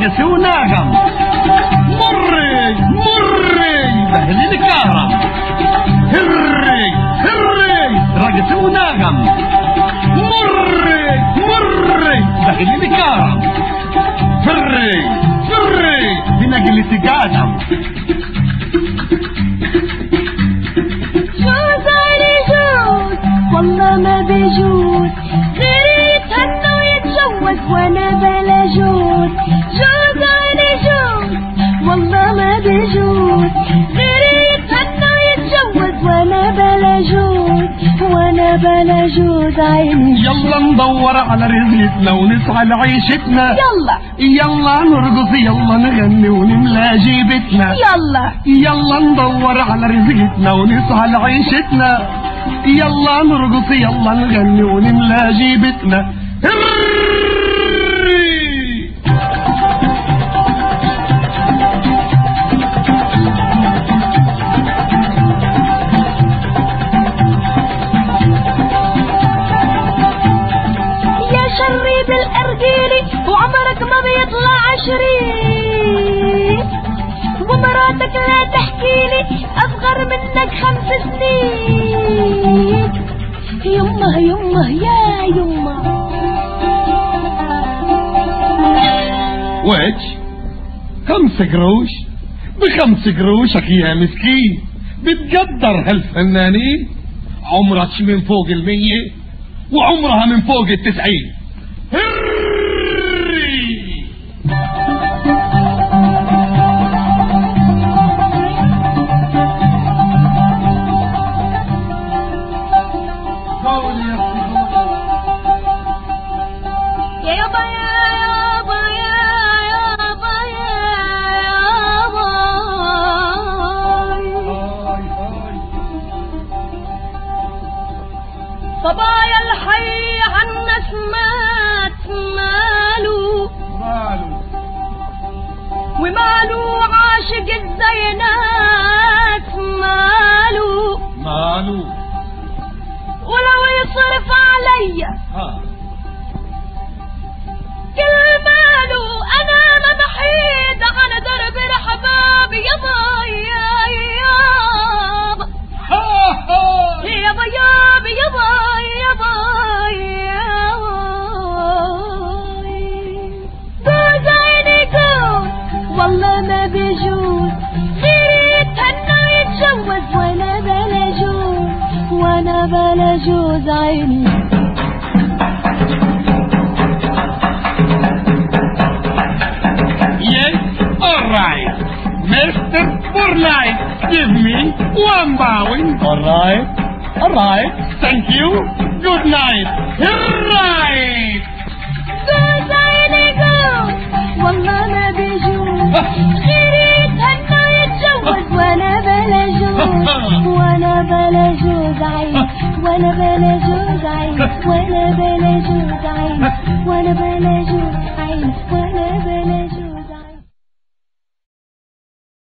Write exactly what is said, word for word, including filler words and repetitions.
راقص وناغم مري مري بهل الكرم هري هري راقص وناغم مري مري بهل الكرم فري فري بنقل تقادم جوز علي جوز والله ما بيجوز غير يتهنى ويتجوز وانا بلا جوز جوز علي جوز والله ما بيجوز غير يتهنى ويتجوز وانا بلا جوز وانا بلا جوز عيني. يلا ندور على رزقتنا ونسعى لعيشتنا يلا يلا نرقص يلا نغني ونملى جيبتنا يلا يلا ندور على رزقتنا ونسعى لعيشتنا يلا نرقص يلا نغني ونملى جيبتنا. يا شريب الأرجيلي وعمرك ما بيطلع عشرين ومراتك لا تحكيلي أصغر منك خمس سنين. يمه يمه يا يمه ويش خمس قروش بخمس قروشك يا مسكين بتقدر هالفنانين عمرك من فوق المية وعمرها من فوق التسعين. يا يابا يا يابا يا يابا يا يابا صبايا الحي عالناس مات مالو ومالو عاشق الزينات مالو مالو ولو يصرف عليا كل ماله انا ما بحيد عن درب الحباب يابا يا يابا يابا يابا يابا يابا يابا جوز عيني جوز والله ما بيجوز غير يتهنى ويتجوز وانا بلا جوز وانا بلا جوز عيني. Alright, Mister Burlight, give me one bowing. Alright, alright, thank you, good night. Alright.